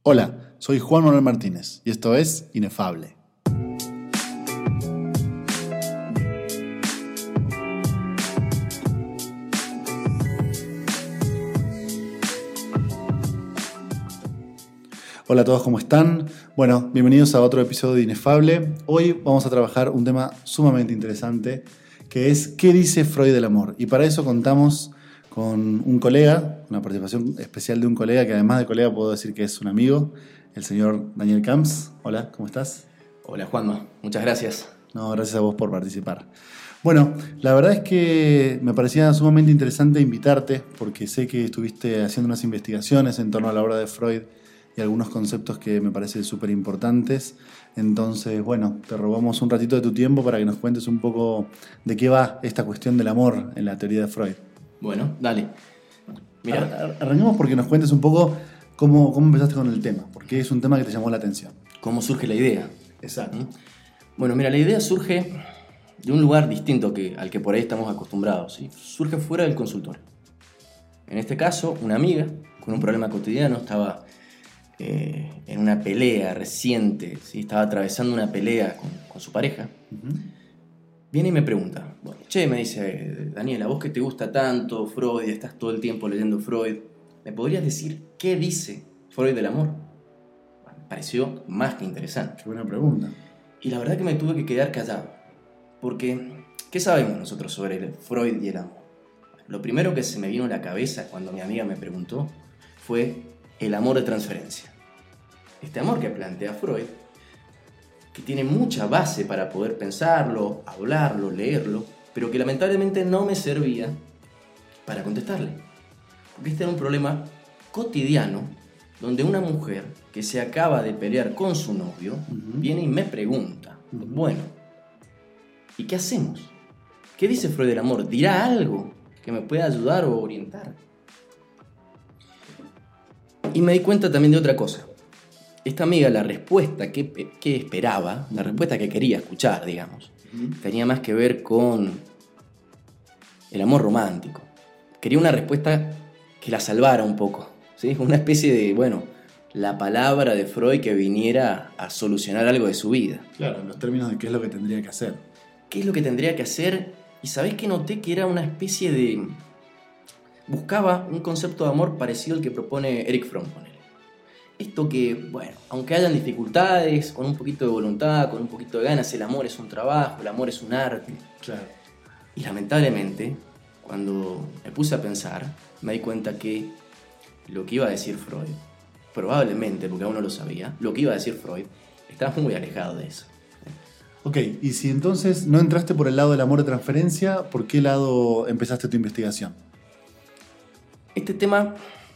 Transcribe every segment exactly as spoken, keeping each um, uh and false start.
Hola, soy Juan Manuel Martínez y esto es Inefable. Hola a todos, ¿cómo están? Bueno, bienvenidos a otro episodio de Inefable. Hoy vamos a trabajar un tema sumamente interesante que es ¿qué dice Freud del amor? Y para eso contamos con un colega, una participación especial de un colega que además de colega puedo decir que es un amigo, el señor Daniel Camps. Hola, ¿cómo estás? Hola Juanma, muchas gracias. No, gracias a vos por participar. Bueno, la verdad es que me parecía sumamente interesante invitarte porque sé que estuviste haciendo unas investigaciones en torno a la obra de Freud y algunos conceptos que me parecen súper importantes. Entonces, bueno, te robamos un ratito de tu tiempo para que nos cuentes un poco de qué va esta cuestión del amor en la teoría de Freud. Bueno, dale. Mira, Ar- arranquemos porque nos cuentes un poco cómo, cómo empezaste con el tema, porque es un tema que te llamó la atención. ¿cómo surge la idea? Exacto. ¿Mm? Bueno, mira, la idea surge de un lugar distinto que, al que por ahí estamos acostumbrados, ¿sí? Surge fuera del consultorio. En este caso, una amiga con un problema cotidiano estaba eh, en una pelea reciente, ¿sí? Estaba atravesando una pelea con, con su pareja. Uh-huh. Viene y me pregunta, bueno, che, me dice, Daniela, vos que te gusta tanto Freud y estás todo el tiempo leyendo Freud, ¿me podrías decir qué dice Freud del amor? Bueno, me pareció más que interesante. Qué buena pregunta. Y la verdad que me tuve que quedar callado, porque ¿qué sabemos nosotros sobre el Freud y el amor? Lo primero que se me vino a la cabeza cuando mi amiga me preguntó fue el amor de transferencia. Este amor que plantea Freud, que tiene mucha base para poder pensarlo, hablarlo, leerlo, pero que lamentablemente no me servía para contestarle. Porque este era un problema cotidiano donde una mujer que se acaba de pelear con su novio uh-huh. viene y me pregunta, uh-huh. bueno, ¿y qué hacemos? ¿Qué dice Freud del amor? ¿Dirá algo que me pueda ayudar o orientar? Y me di cuenta también de otra cosa. Esta amiga, la respuesta que, que esperaba, la respuesta que quería escuchar, digamos, uh-huh. tenía más que ver con el amor romántico. Quería una respuesta que la salvara un poco, ¿sí? Una especie de, bueno, la palabra de Freud que viniera a solucionar algo de su vida. Claro, en los términos de qué es lo que tendría que hacer. ¿Qué es lo que tendría que hacer? Y ¿sabés qué noté? Que era una especie de... Buscaba un concepto de amor parecido al que propone Erich Fromm, ponele. Esto que, bueno, aunque hayan dificultades, con un poquito de voluntad, con un poquito de ganas, el amor es un trabajo, el amor es un arte. Claro. Y lamentablemente, cuando me puse a pensar, me di cuenta que lo que iba a decir Freud, probablemente, porque aún no lo sabía, lo que iba a decir Freud estaba muy alejado de eso. Ok, y si entonces no entraste por el lado del amor de transferencia, ¿por qué lado empezaste tu investigación? Este tema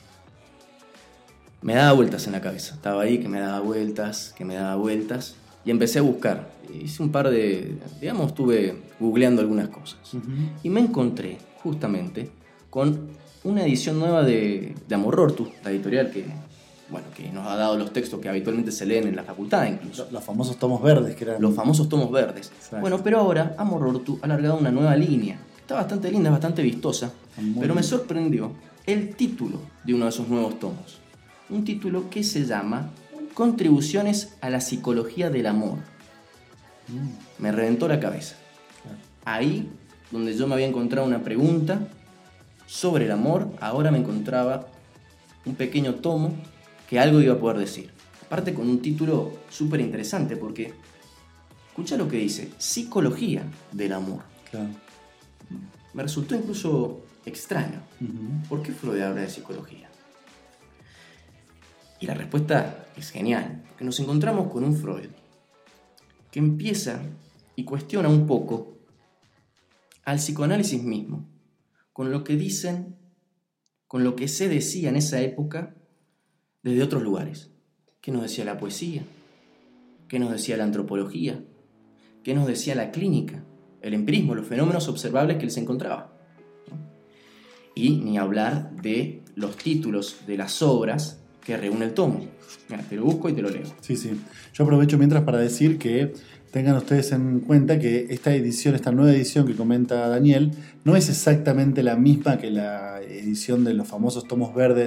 me daba vueltas en la cabeza. Estaba ahí que me daba vueltas, que me daba vueltas. Y empecé a buscar. Hice un par de... Digamos, estuve googleando algunas cosas. Uh-huh. Y me encontré, justamente, con una edición nueva de, de Amor Rortus, la editorial que, bueno, que nos ha dado los textos que habitualmente se leen en la facultad, incluso. Los, los famosos tomos verdes, que eran... Los famosos tomos verdes. Exacto. Bueno, pero ahora Amor Rortus ha alargado una nueva línea. Está bastante linda, bastante vistosa. Muy pero me sorprendió el título de uno de esos nuevos tomos. Un título que se llama Contribuciones a la psicología del amor. Mm. Me reventó la cabeza. Claro. Ahí, donde yo me había encontrado una pregunta sobre el amor, ahora me encontraba un pequeño tomo que algo iba a poder decir. Aparte con un título súper interesante porque, escucha lo que dice, psicología del amor. Claro. Me resultó incluso extraño. Uh-huh. ¿Por qué Freud habla de psicología? Y la respuesta es genial, porque nos encontramos con un Freud que empieza y cuestiona un poco al psicoanálisis mismo, con lo que dicen, con lo que se decía en esa época desde otros lugares. ¿Qué nos decía la poesía? ¿Qué nos decía la antropología? ¿Qué nos decía la clínica? El empirismo, los fenómenos observables que él se encontraba. Y ni hablar de los títulos de las obras que reúne el tomo. Mira, te lo busco y te lo leo. Sí, sí. Yo aprovecho mientras para decir que tengan ustedes en cuenta que esta edición, esta nueva edición que comenta Daniel, no es exactamente la misma que la edición de los famosos tomos verdes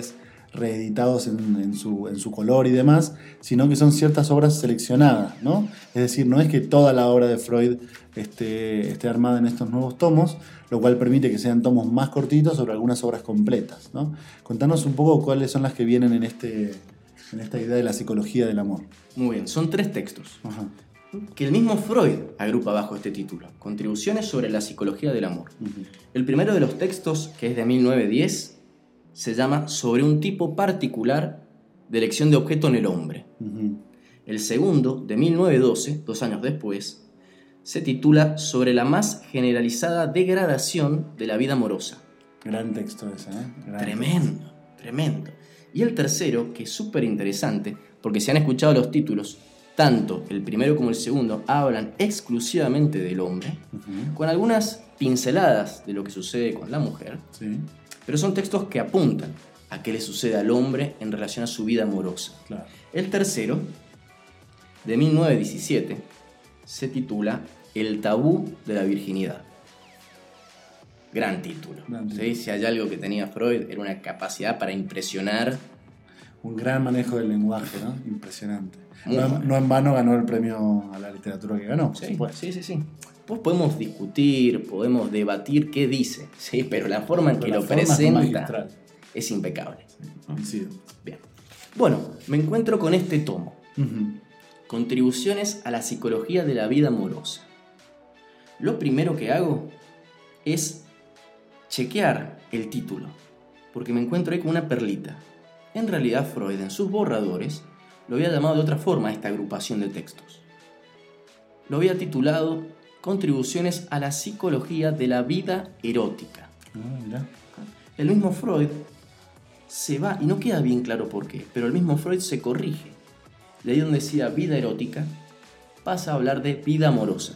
reeditados en, en, su, en su color y demás, sino que son ciertas obras seleccionadas, ¿no? Es decir, no es que toda la obra de Freud esté, esté armada en estos nuevos tomos, lo cual permite que sean tomos más cortitos sobre algunas obras completas, ¿no? Contanos un poco cuáles son las que vienen en, este, en esta idea de la psicología del amor. Muy bien, son tres textos. Ajá. Que el mismo Freud agrupa bajo este título, Contribuciones sobre la psicología del amor. Uh-huh. El primero de los textos, que es de mil novecientos diez, se llama Sobre un tipo particular de elección de objeto en el hombre. Uh-huh. El segundo, de mil novecientos doce, dos años después, se titula Sobre la más generalizada degradación de la vida amorosa. Gran texto ese, ¿eh? Gran tremendo, texto. tremendo. Y el tercero, que es súper interesante, porque si han escuchado los títulos, tanto el primero como el segundo hablan exclusivamente del hombre, uh-huh. con algunas pinceladas de lo que sucede con la mujer, sí. pero son textos que apuntan a qué le sucede al hombre en relación a su vida amorosa. Claro. El tercero, de mil novecientos diecisiete, se titula El tabú de la virginidad. Gran título. Gran título. ¿Sí? Si hay algo que tenía Freud, era una capacidad para impresionar. Un gran manejo del lenguaje, ¿no? Impresionante. No, no en vano ganó el premio a la literatura que ganó. Sí, sí, sí, sí. Pues podemos discutir, podemos debatir qué dice, sí, pero la forma en que lo presenta es impecable. Sí. Bien. Bueno, me encuentro con este tomo. Uh-huh. Contribuciones a la psicología de la vida amorosa. Lo primero que hago es chequear el título, porque me encuentro ahí con una perlita. En realidad Freud, en sus borradores, lo había llamado de otra forma a esta agrupación de textos. Lo había titulado Contribuciones a la psicología de la vida erótica. Ah, mira. El mismo Freud se va, y no queda bien claro por qué, pero el mismo Freud se corrige. De ahí donde decía vida erótica, pasa a hablar de vida amorosa.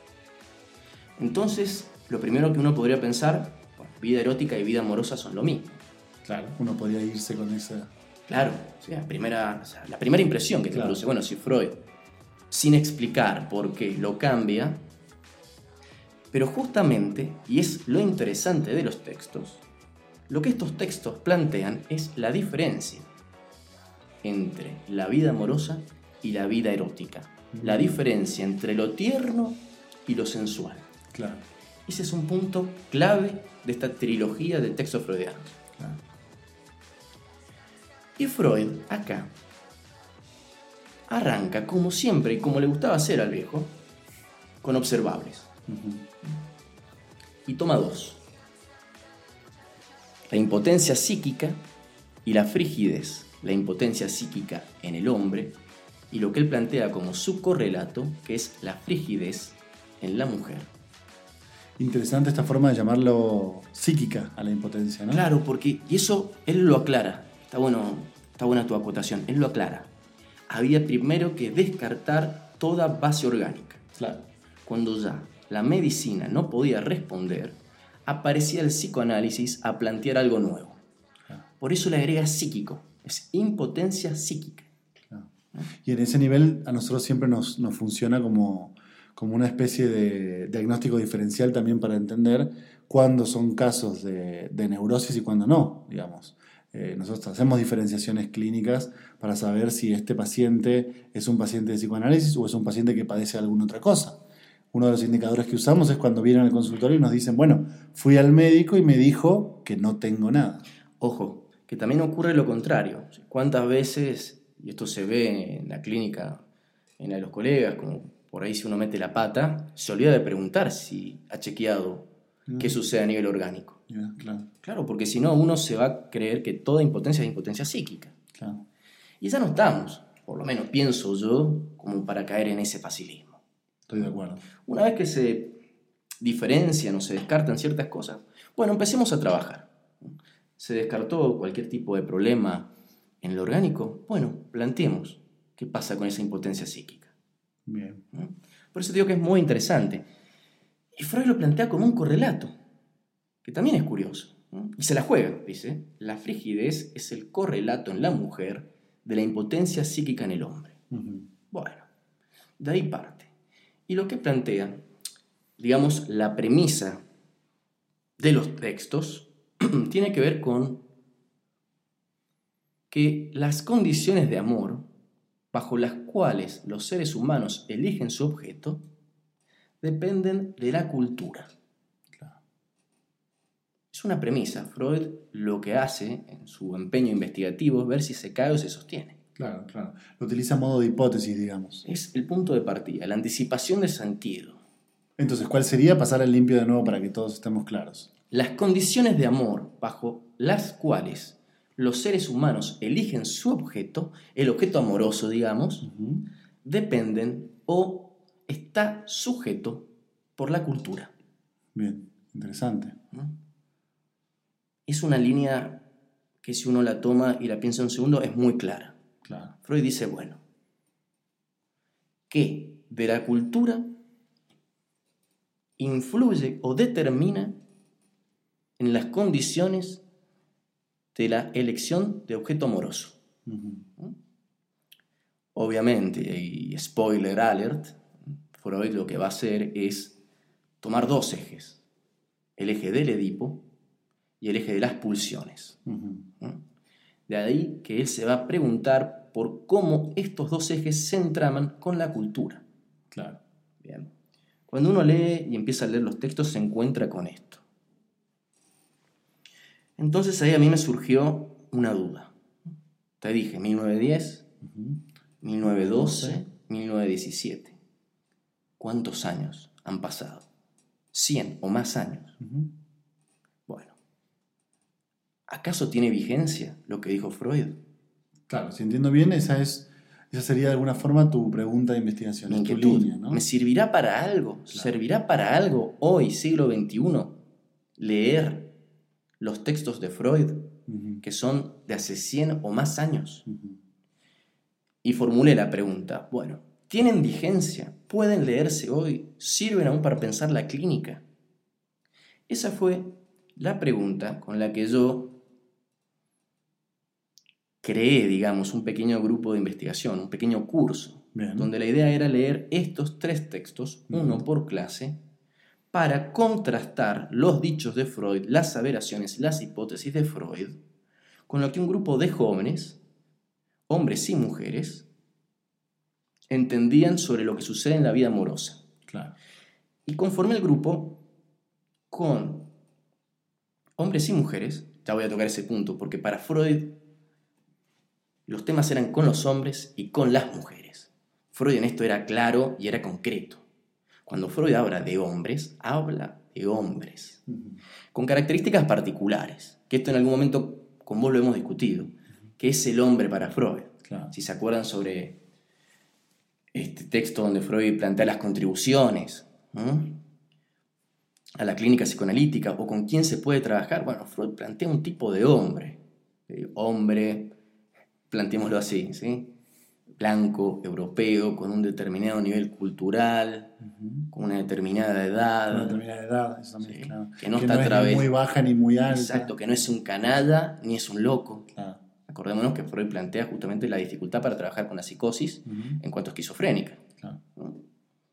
Entonces, lo primero que uno podría pensar, bueno, vida erótica y vida amorosa son lo mismo. Claro, uno podría irse con esa... Claro, o sea, la, primera, o sea, la primera impresión que te claro. produce, bueno, si Freud, sin explicar por qué, lo cambia, pero justamente, y es lo interesante de los textos, lo que estos textos plantean es la diferencia entre la vida amorosa y la vida erótica, mm. la diferencia entre lo tierno y lo sensual. Claro. Ese es un punto clave de esta trilogía de textos freudianos. Claro. Y Freud, acá, arranca, como siempre y como le gustaba hacer al viejo, con observables. Uh-huh. Y toma dos. La impotencia psíquica y la frigidez. La impotencia psíquica en el hombre y lo que él plantea como su correlato, que es la frigidez en la mujer. Interesante esta forma de llamarlo psíquica a la impotencia, ¿no? Claro, porque, y eso él lo aclara. Está bueno, está buena tu acotación. Él lo aclara. Había primero que descartar toda base orgánica. Claro. Cuando ya la medicina no podía responder, aparecía el psicoanálisis a plantear algo nuevo. Claro. Por eso le agrega psíquico. Es impotencia psíquica. Claro. Y en ese nivel a nosotros siempre nos, nos funciona como, como una especie de diagnóstico diferencial también para entender cuándo son casos de, de neurosis y cuándo no, digamos. Eh, nosotros hacemos diferenciaciones clínicas para saber si este paciente es un paciente de psicoanálisis o es un paciente que padece alguna otra cosa. Uno de los indicadores que usamos es cuando vienen al consultorio y nos dicen, bueno, fui al médico y me dijo que no tengo nada. Ojo, que también ocurre lo contrario. ¿Cuántas veces, y esto se ve en la clínica, en la de los colegas, como por ahí si uno mete la pata, se olvida de preguntar si ha chequeado mm. qué sucede a nivel orgánico? Yeah, claro. Claro, porque si no uno se va a creer que toda impotencia es impotencia psíquica. Claro. Y ya no estamos, por lo menos pienso yo, como para caer en ese facilismo. Estoy de acuerdo. Una vez que se diferencian o se descartan ciertas cosas, bueno, empecemos a trabajar. Se descartó cualquier tipo de problema en lo orgánico, bueno, planteemos qué pasa con esa impotencia psíquica. Bien. Por eso digo que es muy interesante. Y Freud lo plantea como un correlato, que también es curioso. ¿no? Y se la juega, dice, la frigidez es el correlato en la mujer de la impotencia psíquica en el hombre. Uh-huh. Bueno, de ahí parte. Y lo que plantea, digamos, la premisa de los textos, tiene que ver con que las condiciones de amor bajo las cuales los seres humanos eligen su objeto dependen de la cultura. Claro. Es una premisa. Freud lo que hace en su empeño investigativo es ver si se cae o se sostiene. Claro, claro. Lo utiliza a modo de hipótesis, digamos. Es el punto de partida, la anticipación de sentido. Entonces, ¿cuál sería? Pasar al limpio de nuevo para que todos estemos claros. Las condiciones de amor bajo las cuales los seres humanos eligen su objeto, el objeto amoroso, digamos, Uh-huh. dependen o está sujeto por la cultura. Bien, interesante. ¿No? Es una línea que si uno la toma y la piensa un segundo es muy clara. Claro. Freud dice, bueno, que de la cultura influye o determina en las condiciones de la elección de objeto amoroso. Uh-huh. Obviamente, y spoiler alert, Freud lo que va a hacer es tomar dos ejes, el eje del Edipo y el eje de las pulsiones. Uh-huh. De ahí que él se va a preguntar por cómo estos dos ejes se entraman con la cultura. Claro. Bien. Cuando uno lee y empieza a leer los textos se encuentra con esto. Entonces ahí a mí me surgió una duda. Te dije, mil novecientos diez, Uh-huh. mil novecientos doce, mil novecientos diecisiete. ¿Cuántos años han pasado? ¿cien o más años? Uh-huh. Bueno, ¿acaso tiene vigencia lo que dijo Freud? Claro, si entiendo bien, esa es esa sería de alguna forma tu pregunta de investigación, Mi es tu inquietud. línea, ¿no? ¿Me servirá para algo? Claro. ¿Servirá para algo hoy, siglo veintiuno, leer los textos de Freud, Uh-huh. que son de hace cien o más años? Uh-huh. Y formulé la pregunta, bueno, ¿tienen vigencia? ¿Pueden leerse hoy? ¿Sirven aún para pensar la clínica? Esa fue la pregunta con la que yo creé, digamos, un pequeño grupo de investigación, un pequeño curso, Bien. donde la idea era leer estos tres textos, uno Ujú. por clase, para contrastar los dichos de Freud, las aseveraciones, las hipótesis de Freud, con lo que un grupo de jóvenes, hombres y mujeres, entendían sobre lo que sucede en la vida amorosa. Claro. Y conformé el grupo con hombres y mujeres, ya voy a tocar ese punto, porque para Freud los temas eran con los hombres y con las mujeres. Freud en esto era claro y era concreto. Cuando Freud habla de hombres, habla de hombres, Uh-huh. con características particulares, que esto en algún momento con vos lo hemos discutido, que es el hombre para Freud. Claro. Si se acuerdan sobre este texto donde Freud plantea las contribuciones, ¿no?, a la clínica psicoanalítica o con quién se puede trabajar, bueno, Freud plantea un tipo de hombre, ¿sí? Hombre, planteémoslo así, ¿sí? Blanco, europeo, con un determinado nivel cultural, Uh-huh. con una determinada edad, Con una determinada edad, eso también, Sí. claro. Que no está es através- ni muy baja ni muy alta. exacto, que no es un canalla ni es un loco. Claro. Acordémonos que Freud plantea justamente la dificultad para trabajar con la psicosis Uh-huh. en cuanto a esquizofrénica, Claro. ¿no?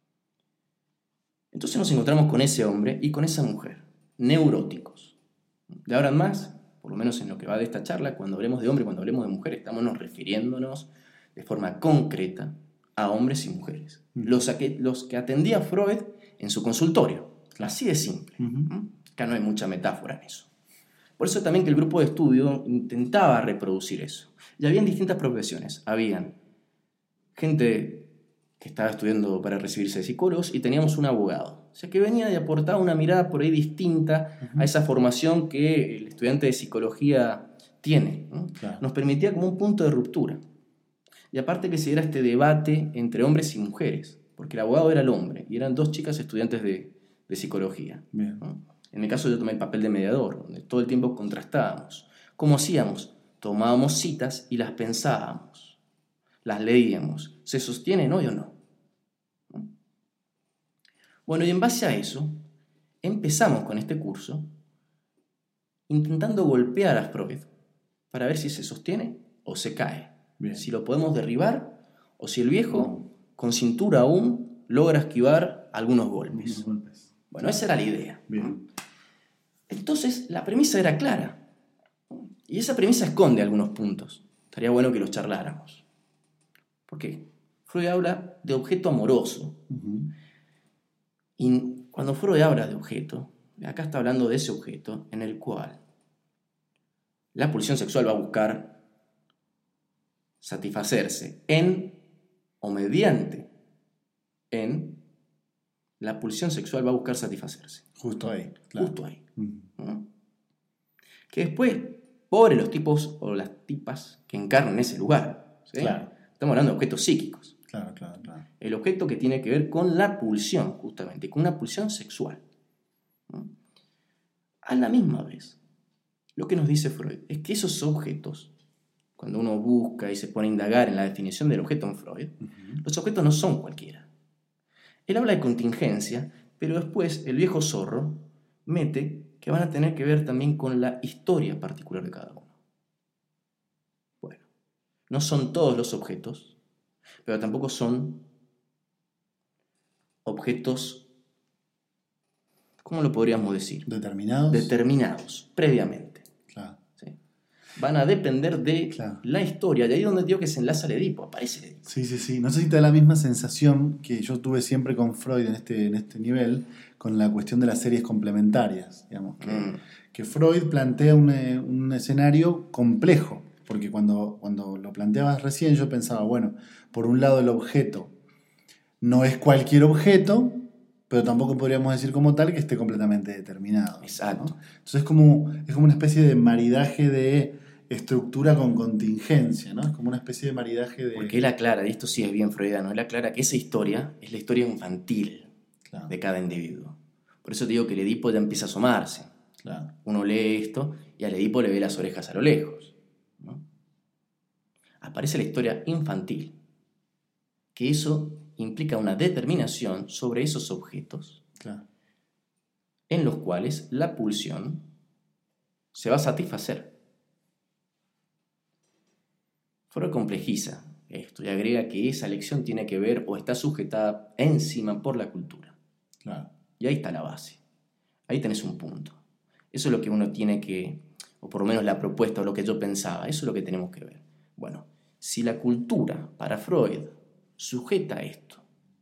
Entonces nos encontramos con ese hombre y con esa mujer, neuróticos. De ahora en más, por lo menos en lo que va de esta charla, cuando hablemos de hombre, cuando hablemos de mujer, estamos nos refiriéndonos de forma concreta a hombres y mujeres. Mm. Los, a que, los que atendía Freud en su consultorio. Así de simple. Uh-huh. ¿Mm? Acá no hay mucha metáfora en eso. Por eso también que el grupo de estudio intentaba reproducir eso. Y habían distintas profesiones. Habían gente que estaba estudiando para recibirse de psicólogos y teníamos un abogado. O sea que venía y aportaba una mirada por ahí distinta Uh-huh. a esa formación que el estudiante de psicología tiene, ¿no? Claro. Nos permitía como un punto de ruptura. Y aparte que se diera este debate entre hombres y mujeres, porque el abogado era el hombre y eran dos chicas estudiantes de, de psicología, Bien. ¿no? En mi caso yo tomé el papel de mediador, donde todo el tiempo contrastábamos. ¿Cómo hacíamos? Tomábamos citas y las pensábamos, las leíamos. ¿Se sostienen hoy o no? ¿No? Bueno, y en base a eso, empezamos con este curso intentando golpear a Freud para ver si se sostiene o se cae. Bien. Si lo podemos derribar o si el viejo, con cintura aún, logra esquivar algunos golpes. Unos golpes. Bueno, esa era la idea. Bien. Entonces, la premisa era clara. Y esa premisa esconde algunos puntos estaría bueno que los charláramos. ¿Por qué? Freud habla de objeto amoroso. Uh-huh. Y cuando Freud habla de objeto, acá está hablando de ese objeto en el cual la pulsión sexual va a buscar satisfacerse en o mediante en la pulsión sexual va a buscar satisfacerse. Justo ahí. Claro. Justo ahí. Uh-huh. ¿No? Que después, pobres los tipos o las tipas que encarnan ese lugar. ¿Sí? Claro. Estamos hablando de objetos psíquicos. Claro, claro, claro. El objeto que tiene que ver con la pulsión, justamente, con una pulsión sexual. ¿No? A la misma vez, lo que nos dice Freud es que esos objetos, cuando uno busca y se pone a indagar en la definición del objeto en Freud, uh-huh. los objetos no son cualquiera. Él habla de contingencia, pero después el viejo zorro mete que van a tener que ver también con la historia particular de cada uno. Bueno, no son todos los objetos, pero tampoco son objetos, ¿cómo lo podríamos decir? Determinados. Determinados, previamente. Claro. ¿Sí? Van a depender de claro. la historia, y ahí es donde digo que se enlaza el Edipo, aparece el Edipo. Sí, sí, sí. No sé si te da la misma sensación que yo tuve siempre con Freud en este, en este nivel, con la cuestión de las series complementarias, digamos, que, mm. que Freud plantea un, un escenario complejo, porque cuando, cuando lo planteabas recién yo pensaba, bueno, por un lado el objeto no es cualquier objeto, pero tampoco podríamos decir como tal que esté completamente determinado. Exacto. ¿no? Entonces es como, es como una especie de maridaje de estructura con contingencia, ¿no? Es como una especie de maridaje de... Porque él aclara, y esto sí es bien freudiano, él aclara que esa historia es la historia infantil claro. de cada individuo. Por eso te digo que el Edipo ya empieza a asomarse. Claro. Uno lee esto y al Edipo le ve las orejas a lo lejos, ¿no? Aparece la historia infantil, que eso implica una determinación sobre esos objetos claro. en los cuales la pulsión se va a satisfacer. Freud complejiza esto y agrega que esa elección tiene que ver o está sujetada encima por la cultura. Claro. Y ahí está la base. Ahí tenés un punto. Eso es lo que uno tiene que, o por lo menos la propuesta o lo que yo pensaba, eso es lo que tenemos que ver. Bueno, si la cultura, para Freud, sujeta esto,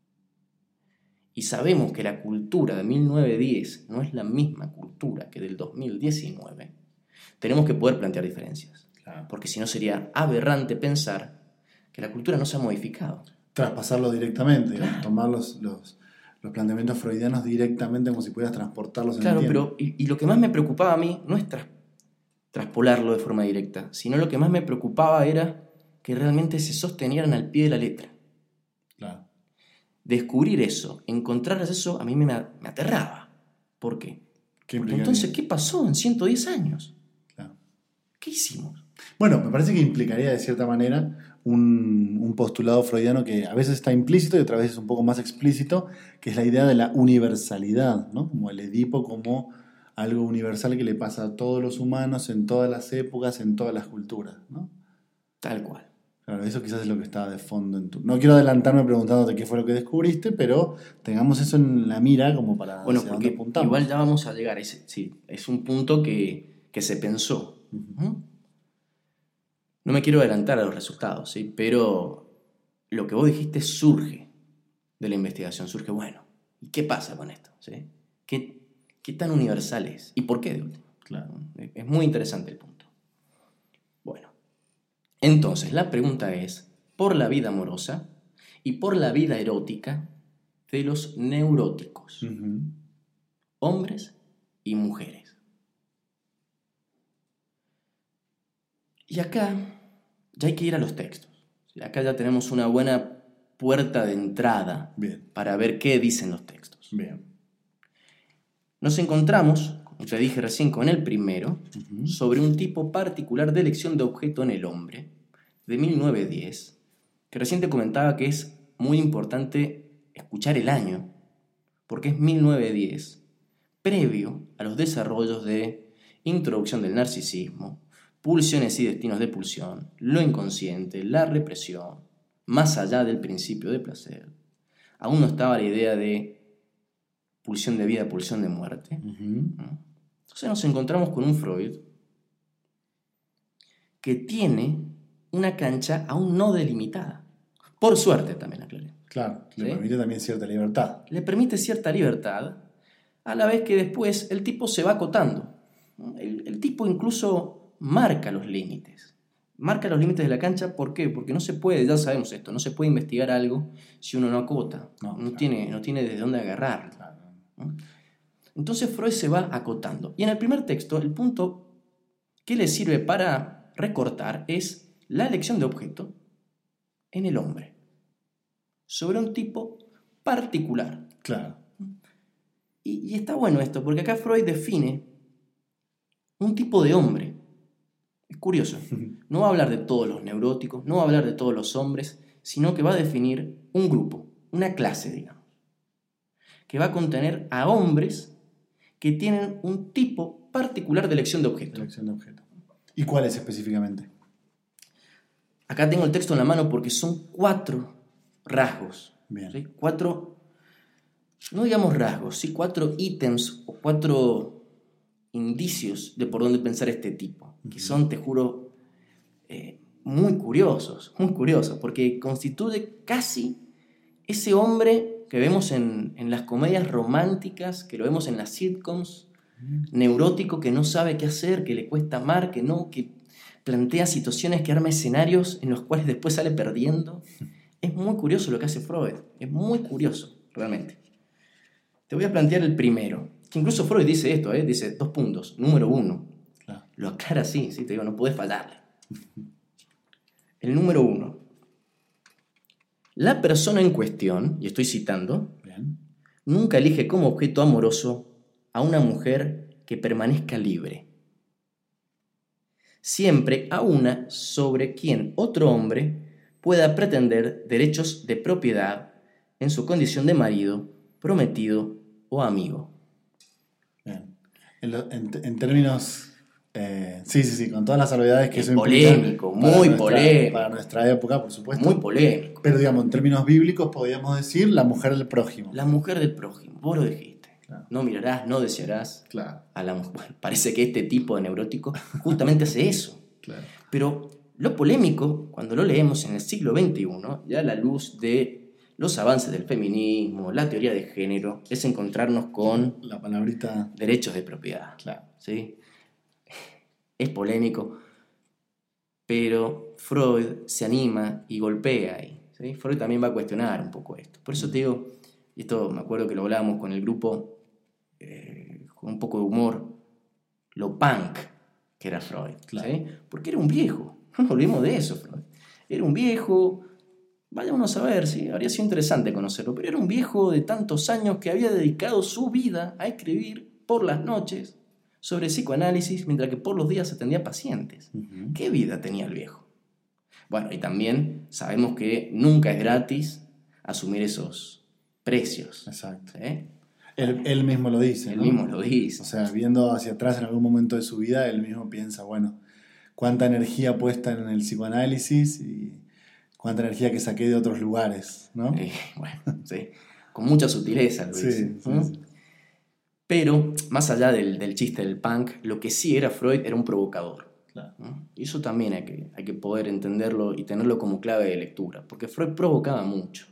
y sabemos que la cultura de mil novecientos diez no es la misma cultura que del dos mil diecinueve, tenemos que poder plantear diferencias. Claro. Porque si no sería aberrante pensar que la cultura no se ha modificado. Traspasarlo directamente, claro. tomar los, los, los planteamientos freudianos directamente como si pudieras transportarlos en claro, el tiempo. Claro, pero y, y lo que más me preocupaba a mí no es tras, traspolarlo de forma directa, sino lo que más me preocupaba era que realmente se sostenieran al pie de la letra. Claro. Descubrir eso, encontrar eso, a mí me, me aterraba. ¿Por qué? ¿Qué Porque entonces, ¿qué pasó en ciento diez años? Claro. ¿Qué hicimos? Bueno, me parece que implicaría de cierta manera un, un postulado freudiano que a veces está implícito y otras veces un poco más explícito, que es la idea de la universalidad, ¿no? Como el Edipo como algo universal que le pasa a todos los humanos en todas las épocas, en todas las culturas, ¿no? Tal cual. Claro, eso quizás es lo que está de fondo en tu... No quiero adelantarme preguntándote qué fue lo que descubriste, pero tengamos eso en la mira como para bueno, hacia porque dónde apuntamos. Igual ya vamos a llegar a ese... Sí, es un punto que, que se pensó. Uh-huh. ¿Mm? No me quiero adelantar a los resultados, ¿sí? Pero lo que vos dijiste surge de la investigación. Surge, bueno, ¿y qué pasa con esto? ¿Sí? ¿Qué, ¿Qué tan universal es? ¿Y por qué de último? Claro. Es muy interesante el punto. Bueno, entonces la pregunta es, por la vida amorosa y por la vida erótica de los neuróticos, Uh-huh. hombres y mujeres. Y acá ya hay que ir a los textos. Acá ya tenemos una buena puerta de entrada Bien. para ver qué dicen los textos. Bien. Nos encontramos, como te dije recién, con el primero, Uh-huh. sobre un tipo particular de elección de objeto en el hombre, de mil novecientos diez, que recién te comentaba que es muy importante escuchar el año, porque es mil novecientos diez, previo a los desarrollos de introducción del narcisismo, pulsiones y destinos de pulsión, lo inconsciente, la represión, más allá del principio de placer. Aún no estaba la idea de pulsión de vida, pulsión de muerte. Uh-huh. Entonces nos encontramos con un Freud que tiene una cancha aún no delimitada. Por suerte también, aclaré. Claro, le ¿Sí? permite también cierta libertad. Le permite cierta libertad, a la vez que después el tipo se va acotando. El, el tipo incluso marca los límites. Marca los límites de la cancha, ¿por qué? Porque no se puede, ya sabemos esto, no se puede investigar algo si uno no acota. No, No, claro. tiene, no tiene desde dónde agarrar. Claro. Entonces Freud se va acotando. Y en el primer texto, el punto que le sirve para recortar es la elección de objeto en el hombre, sobre un tipo particular. Claro. Y, y está bueno esto, porque acá Freud define un tipo de hombre. Es curioso. No va a hablar de todos los neuróticos, no va a hablar de todos los hombres, sino que va a definir un grupo, una clase, digamos, que va a contener a hombres que tienen un tipo particular de elección de objeto. Elección de objeto. ¿Y cuál es específicamente? Acá tengo el texto en la mano porque son cuatro rasgos. Bien. ¿Sí? Cuatro, no digamos rasgos, sí, cuatro ítems o cuatro indicios de por dónde pensar este tipo, que son, te juro, eh, muy curiosos, muy curiosos, porque constituye casi ese hombre que vemos en, en las comedias románticas, que lo vemos en las sitcoms, neurótico, que no sabe qué hacer, que le cuesta amar, que no, que plantea situaciones, que arma escenarios en los cuales después sale perdiendo. Es muy curioso lo que hace Freud, es muy curioso, realmente. Te voy a plantear el primero, que incluso Freud dice esto, ¿eh? Dice dos puntos. Número uno, claro. Lo aclara así, ¿sí? Te digo, no podés fallarle. El número uno, la persona en cuestión, y estoy citando, Bien. nunca elige como objeto amoroso a una mujer que permanezca libre. Siempre a una sobre quien otro hombre pueda pretender derechos de propiedad en su condición de marido, prometido o amigo. Bien. En, lo, en, en términos... Eh, sí, sí, sí, con todas las salvedades que es eso polémico, implica muy para polémico. Nuestra, para nuestra época, por supuesto. Muy polémico. Pero digamos, en términos bíblicos podríamos decir la mujer del prójimo. La mujer del prójimo, vos lo dijiste. Claro. No mirarás, no desearás Claro. a la mujer. Bueno, parece que este tipo de neurótico justamente hace eso. Claro. Pero lo polémico, cuando lo leemos en el siglo veintiuno, ya a la luz de los avances del feminismo, la teoría de género, es encontrarnos con la palabrita derechos de propiedad. Claro. ¿Sí? Es polémico, pero Freud se anima y golpea ahí. ¿Sí? Freud también va a cuestionar un poco esto. Por eso te digo, y esto me acuerdo que lo hablábamos con el grupo, eh, con un poco de humor, lo punk que era Freud. Claro. ¿Sí? Porque era un viejo, no nos olvidemos de eso, Freud. Era un viejo, vaya uno a saber, ¿sí? Habría sido interesante conocerlo, pero era un viejo de tantos años que había dedicado su vida a escribir por las noches sobre psicoanálisis, mientras que por los días atendía pacientes. Uh-huh. ¿Qué vida tenía el viejo? Bueno, y también sabemos que nunca es gratis asumir esos precios. Exacto. ¿Sí? Él, él mismo lo dice, Él ¿no? mismo lo dice. O sea, viendo hacia atrás en algún momento de su vida, él mismo piensa, bueno, cuánta energía puesta en el psicoanálisis y cuánta energía que saqué de otros lugares, ¿no? Eh, bueno, sí. Con mucha sutileza lo dice. Sí, sí, ¿Mm? sí. Pero, más allá del, del chiste del punk, lo que sí era Freud era un provocador. Claro. ¿No? Y eso también hay que, hay que poder entenderlo y tenerlo como clave de lectura, porque Freud provocaba mucho.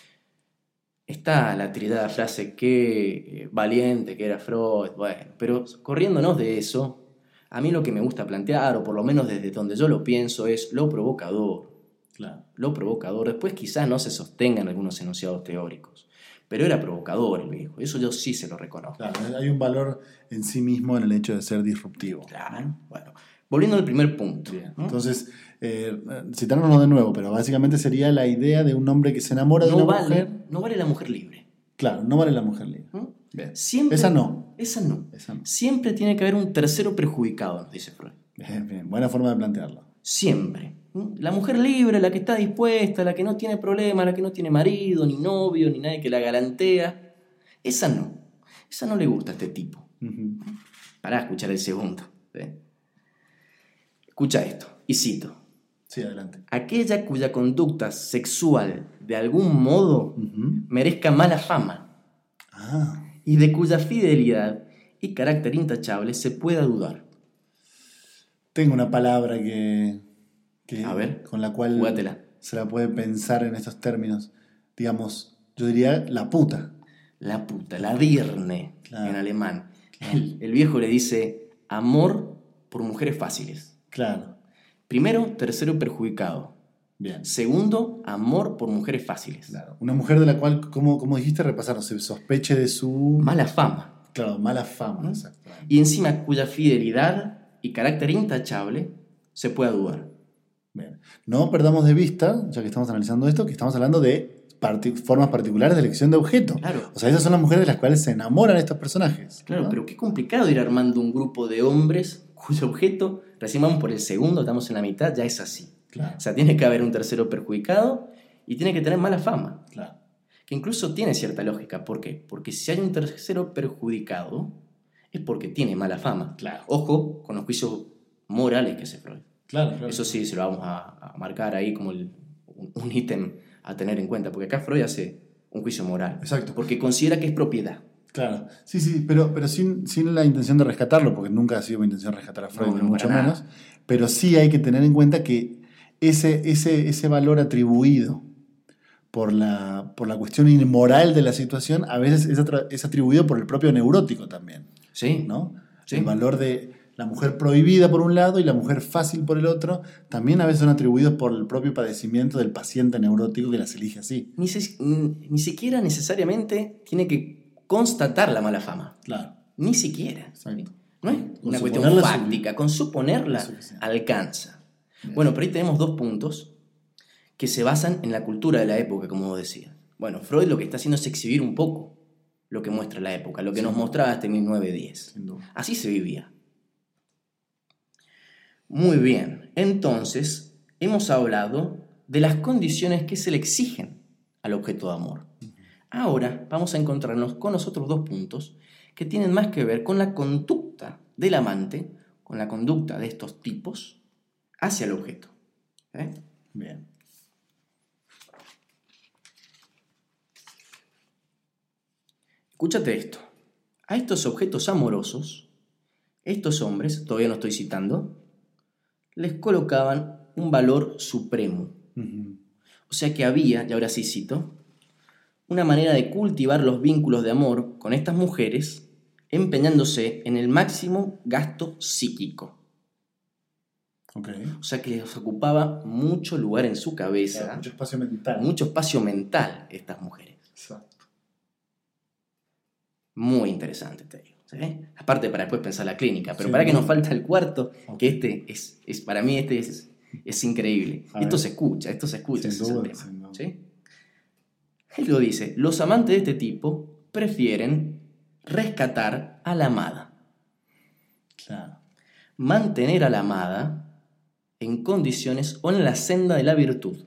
Está la tridada frase, qué eh, valiente que era Freud, bueno, pero corriéndonos de eso, a mí lo que me gusta plantear, o por lo menos desde donde yo lo pienso, es lo provocador. Claro. Lo provocador, después quizás no se sostengan algunos enunciados teóricos, pero era provocador el viejo, eso yo sí se lo reconozco. Claro, hay un valor en sí mismo en el hecho de ser disruptivo. Claro, bueno. Volviendo al primer punto. Bien. ¿no? Entonces, eh, citándonos de nuevo, pero básicamente sería la idea de un hombre que se enamora de no, una vale, mujer. no vale la mujer libre. Claro, no vale la mujer libre. ¿no? Bien. Siempre, Esa no. Esa no. Esa no. Siempre tiene que haber un tercero perjudicado, nos dice Freud. Bien, bien. Buena forma de plantearlo. Siempre. ¿no? La mujer libre, la que está dispuesta, la que no tiene problema, la que no tiene marido, ni novio, ni nadie que la galantea. Esa no. Esa no le gusta a este tipo. Uh-huh. Pará a escuchar el segundo. ¿sí? Escucha esto, y cito. Sí, adelante. Aquella cuya conducta sexual de algún modo Uh-huh. merezca mala fama Ah, y de cuya fidelidad y carácter intachable se pueda dudar. tengo una palabra que, que, A ver, con la cual jugátela. se la puede pensar en estos términos. Digamos, yo diría la puta. La puta, la Dirne, Claro. en alemán. Claro. El, el viejo le dice amor por mujeres fáciles. Claro. Primero, tercero perjudicado. Bien. Segundo, amor por mujeres fáciles. Claro. Una mujer de la cual, como, como dijiste, repasar, se sospeche de su... Mala fama. Claro, mala fama, ¿Mm? exactamente. Y encima cuya fidelidad y carácter intachable se pueda dudar. Bien. No perdamos de vista, ya que estamos analizando esto, que estamos hablando de parti- formas particulares de elección de objeto. Claro. O sea, esas son las mujeres de las cuales se enamoran estos personajes. Claro, ¿no? pero qué complicado ir armando un grupo de hombres cuyo objeto, recién vamos por el segundo, estamos en la mitad, ya es así. Claro, O sea, tiene que haber un tercero perjudicado y tiene que tener mala fama. claro. Que incluso tiene cierta lógica. ¿Por qué? Porque si hay un tercero perjudicado, es porque tiene mala fama. Claro. Ojo con los juicios morales que hace Freud. Claro, claro. Eso sí, se lo vamos a, a marcar ahí como el- un, un ítem a tener en cuenta. Porque acá Freud hace un juicio moral. Exacto. Porque considera que es propiedad. Claro, sí, sí, pero, pero sin, sin la intención de rescatarlo, porque nunca ha sido mi intención rescatar a Freud, No, ni no, mucho para menos, nada. pero sí hay que tener en cuenta que ese, ese, ese valor atribuido por la, por la cuestión inmoral de la situación, a veces es, atra- es atribuido por el propio neurótico también, Sí. ¿no? Sí. El valor de la mujer prohibida por un lado y la mujer fácil por el otro, también a veces son atribuidos por el propio padecimiento del paciente neurótico que las elige así. Ni, se- ni siquiera necesariamente tiene que constatar la mala fama. Claro, Ni siquiera. exacto. No es Con una cuestión suponerla fáctica. Con suponerla es suficiente. alcanza. Bien. Bueno, pero ahí tenemos dos puntos que se basan en la cultura de la época, como vos decías. Bueno, Freud lo que está haciendo es exhibir un poco lo que muestra la época, lo que Sí. nos mostraba hasta mil novecientos diez. Sin duda. Así se vivía. Muy bien, entonces hemos hablado de las condiciones que se le exigen al objeto de amor. Ahora vamos a encontrarnos con los otros dos puntos que tienen más que ver con la conducta del amante, con la conducta de estos tipos hacia el objeto. ¿Eh? Bien. Escúchate esto. A estos objetos amorosos, estos hombres, todavía no estoy citando, les colocaban un valor supremo. Ujú. O sea que había, y ahora sí cito, una manera de cultivar los vínculos de amor con estas mujeres empeñándose en el máximo gasto psíquico. Ok. O sea que les ocupaba mucho lugar en su cabeza, Claro, mucho espacio mental. mucho espacio mental estas mujeres. Exacto. Muy interesante, te digo. ¿Sí? Aparte para después pensar la clínica, pero Sí, para que muy nos falta el cuarto, Ok. que este es, es, para mí este es, es increíble. A Esto ver. se escucha, esto se escucha. Sin ese es el duda, tema, sin duda. ¿sí? Él lo dice, los amantes de este tipo prefieren rescatar a la amada, Claro. mantener a la amada en condiciones o en la senda de la virtud.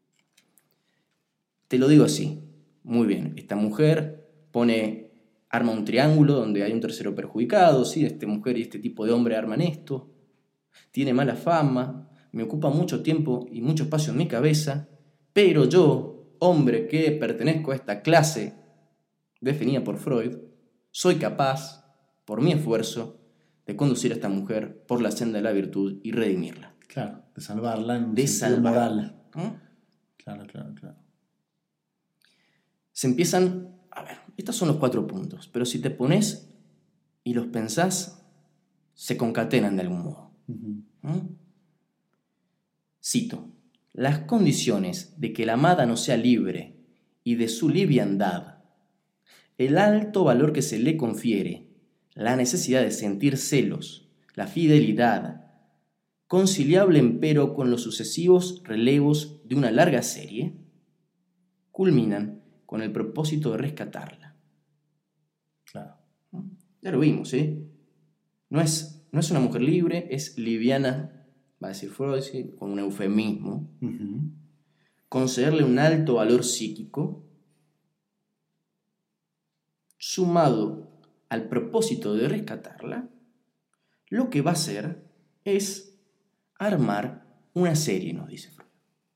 Te lo digo así, muy bien, esta mujer pone, arma un triángulo donde hay un tercero perjudicado, ¿sí? Esta mujer y este tipo de hombre arman esto, tiene mala fama, me ocupa mucho tiempo y mucho espacio en mi cabeza, pero yo, hombre que pertenezco a esta clase definida por Freud, soy capaz, por mi esfuerzo, de conducir a esta mujer por la senda de la virtud y redimirla. Claro. De salvarla en un De sentido salvarla. moral. ¿Mm? Claro, claro, claro. Se empiezan, a ver, estos son los cuatro puntos, pero si te pones y los pensás, se concatenan de algún modo. Ujú. ¿Mm? Cito, las condiciones de que la amada no sea libre y de su liviandad, el alto valor que se le confiere, la necesidad de sentir celos, la fidelidad, conciliable empero con los sucesivos relevos de una larga serie, culminan con el propósito de rescatarla. Claro. Ya lo vimos, ¿sí? No es, no es una mujer libre, es liviana, va a decir Freud, ¿sí? Con un eufemismo. Ujú. Concederle un alto valor psíquico, sumado al propósito de rescatarla, lo que va a hacer es armar una serie, nos dice Freud.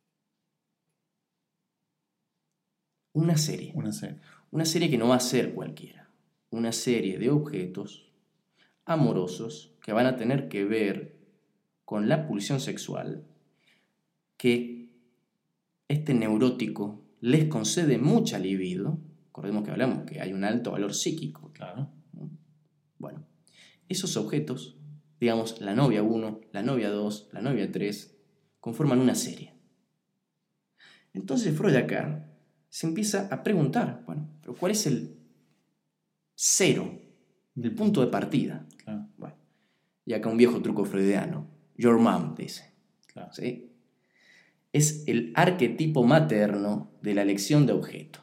Una serie. Una serie. Una serie que no va a ser cualquiera. Una serie de objetos amorosos que van a tener que ver con la pulsión sexual, que este neurótico les concede mucha libido. Recordemos que hablamos que hay un alto valor psíquico. Claro. Bueno, esos objetos, digamos, la novia uno, la novia dos, la novia tres, conforman una serie. Entonces Freud acá se empieza a preguntar, bueno, pero ¿cuál es el cero, el punto de partida? Claro. Bueno, y acá un viejo truco freudiano, your mom, dice. Claro. ¿Sí? Es el arquetipo materno de la elección de objeto.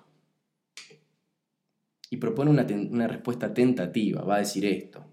Y propone una, ten- una respuesta tentativa, va a decir esto.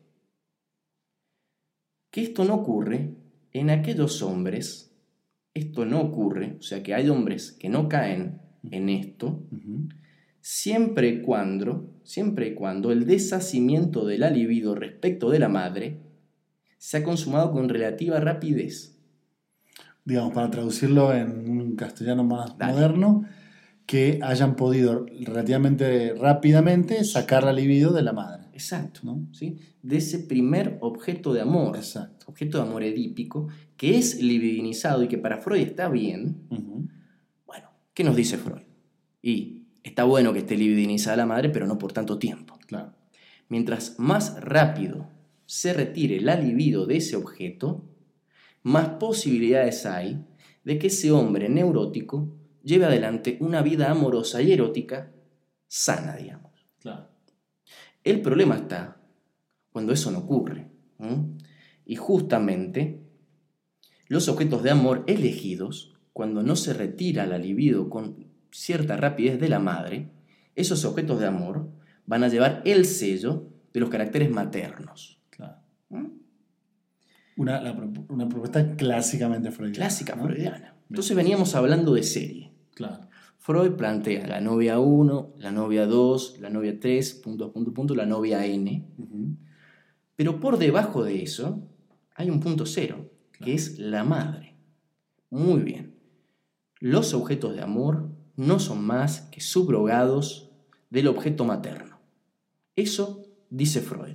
Que esto no ocurre en aquellos hombres, esto no ocurre, o sea que hay hombres que no caen en esto, Uh-huh. siempre y cuando, siempre y cuando el deshacimiento de la libido respecto de la madre se ha consumado con relativa rapidez. Digamos, para traducirlo en un castellano más Dale. moderno, que hayan podido relativamente rápidamente sacar la libido de la madre. Exacto, ¿no? ¿sí? De ese primer objeto de amor, Exacto. objeto de amor edípico, que es libidinizado y que para Freud está bien. Uh-huh. Bueno, ¿qué nos dice Freud? Y está bueno que esté libidinizada la madre, pero no por tanto tiempo. Claro. Mientras más rápido se retire la libido de ese objeto, más posibilidades hay de que ese hombre neurótico lleve adelante una vida amorosa y erótica sana, digamos. Claro. El problema está cuando eso no ocurre. ¿m? Y justamente los objetos de amor elegidos, cuando no se retira la libido con cierta rapidez de la madre, esos objetos de amor van a llevar el sello de los caracteres maternos. Claro. ¿m? Una, la pro- una propuesta clásicamente freudiana. Clásica ¿no? freudiana. Entonces veníamos hablando de serie. Claro. Freud plantea la novia uno, la novia dos, la novia tres, punto, punto, punto, la novia N. Uh-huh. Pero por debajo de eso hay un punto cero, Claro. que es la madre. Muy bien. Los objetos de amor no son más que subrogados del objeto materno. Eso dice Freud.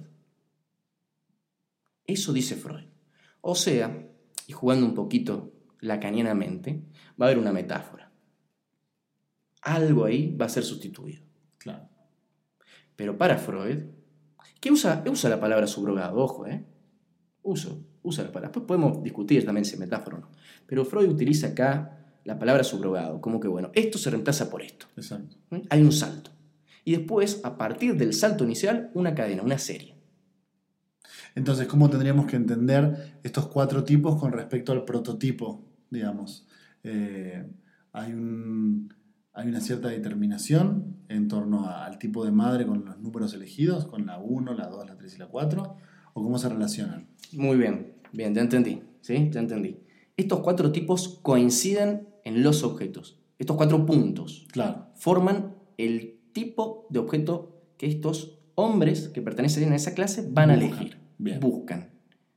Eso dice Freud. O sea, y jugando un poquito lacanianamente, va a haber una metáfora. Algo ahí va a ser sustituido. Claro. Pero para Freud, que usa, usa la palabra subrogado, ojo, ¿eh? Uso, usa la palabra. Después podemos discutir también si es metáfora o no. Pero Freud utiliza acá la palabra subrogado, como que, bueno, esto se reemplaza por esto. Exacto. ¿Mm? Hay un salto. Y después, a partir del salto inicial, una cadena, una serie. Entonces, ¿cómo tendríamos que entender estos cuatro tipos con respecto al prototipo, digamos? Eh, hay, un, hay una cierta determinación en torno a- al tipo de madre con los números elegidos, con la uno, la dos, la tres y la cuatro, ¿o cómo se relacionan? Muy bien, bien, ya entendí, ¿sí? Ya entendí. Estos cuatro tipos coinciden en los objetos. Estos cuatro puntos Claro. forman el tipo de objeto que estos hombres que pertenecen a esa clase van a Buscan. elegir. Bien. Buscan.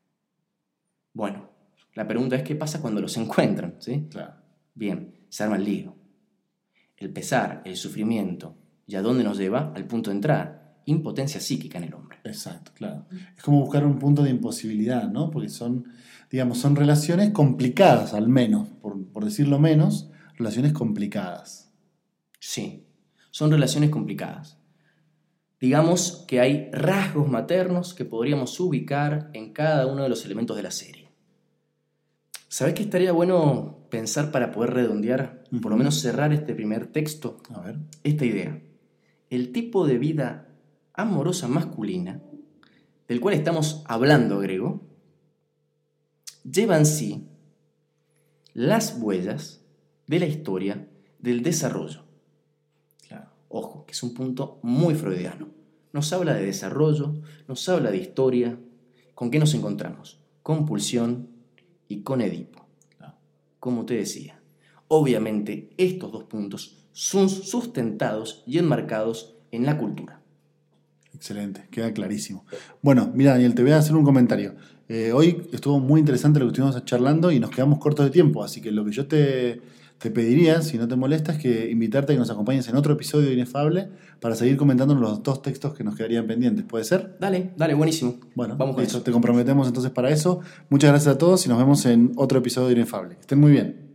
Bueno, la pregunta es qué pasa cuando los encuentran, ¿sí? Claro. Bien, se arma el lío. El pesar, el sufrimiento, ¿y a dónde nos lleva? Al punto de entrada. Impotencia psíquica en el hombre. Exacto, claro. Es como buscar un punto de imposibilidad, ¿no? Porque son, digamos, son relaciones complicadas, al menos, por, por decirlo menos, relaciones complicadas. Sí, son relaciones complicadas. Digamos que hay rasgos maternos que podríamos ubicar en cada uno de los elementos de la serie. ¿Sabés qué estaría bueno pensar para poder redondear, Ujú. por lo menos cerrar este primer texto? A ver. Esta idea. El tipo de vida amorosa masculina, del cual estamos hablando, Grego, lleva en sí las huellas de la historia del desarrollo. Claro. Ojo, que es un punto muy freudiano. Nos habla de desarrollo, nos habla de historia. ¿Con qué nos encontramos? Con Pulsión y con Edipo. Claro. Como te decía, obviamente estos dos puntos son sustentados y enmarcados en la cultura. Excelente, queda clarísimo. Bueno, mira, Daniel, te voy a hacer un comentario. Eh, hoy estuvo muy interesante lo que estuvimos charlando y nos quedamos cortos de tiempo, así que lo que yo te, te pediría, si no te molesta, es que invitarte a que nos acompañes en otro episodio de Inefable para seguir comentando los dos textos que nos quedarían pendientes. ¿Puede ser? Dale, dale, buenísimo. Bueno, vamos con listo, eso. te comprometemos entonces para eso. Muchas gracias a todos y nos vemos en otro episodio de Inefable. Que estén muy bien.